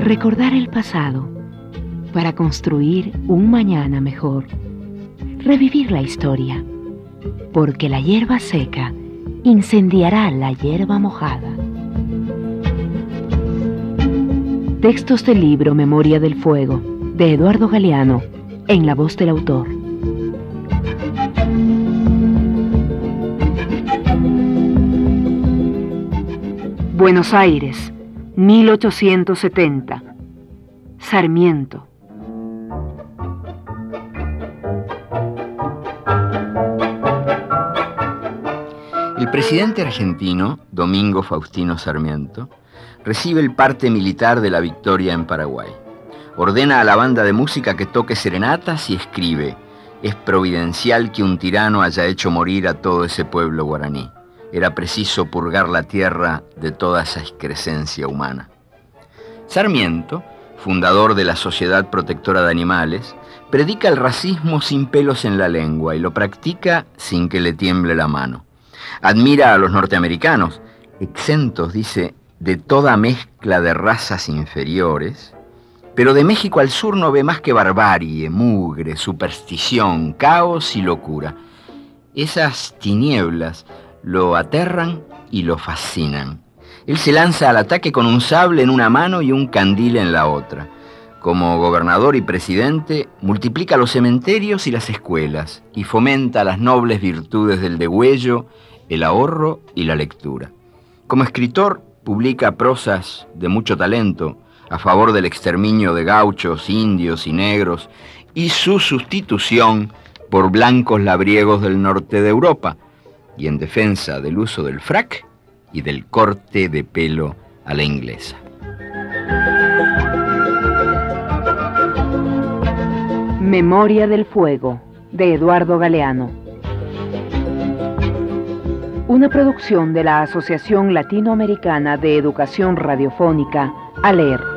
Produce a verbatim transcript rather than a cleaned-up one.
Recordar el pasado para construir un mañana mejor. Revivir la historia, porque la hierba seca incendiará la hierba mojada. Textos del libro Memoria del Fuego, de Eduardo Galeano, en la voz del autor. Buenos Aires, mil ochocientos setenta. Sarmiento. El presidente argentino, Domingo Faustino Sarmiento, recibe el parte militar de la victoria en Paraguay. Ordena a la banda de música que toque serenatas y escribe: es providencial que un tirano haya hecho morir a todo ese pueblo guaraní. Era preciso purgar la tierra de toda esa excrescencia humana. Sarmiento, fundador de la Sociedad Protectora de Animales, predica el racismo sin pelos en la lengua y lo practica sin que le tiemble la mano. Admira a los norteamericanos, exentos, dice, de toda mezcla de razas inferiores, pero de México al sur no ve más que barbarie, mugre, superstición, caos y locura. Esas tinieblas lo aterran y lo fascinan. Él se lanza al ataque con un sable en una mano y un candil en la otra. Como gobernador y presidente, multiplica los cementerios y las escuelas y fomenta las nobles virtudes del degüello, el ahorro y la lectura. Como escritor, publica prosas de mucho talento a favor del exterminio de gauchos, indios y negros y su sustitución por blancos labriegos del norte de Europa, y en defensa del uso del frac y del corte de pelo a la inglesa. Memoria del Fuego, de Eduardo Galeano. Una producción de la Asociación Latinoamericana de Educación Radiofónica, ALER.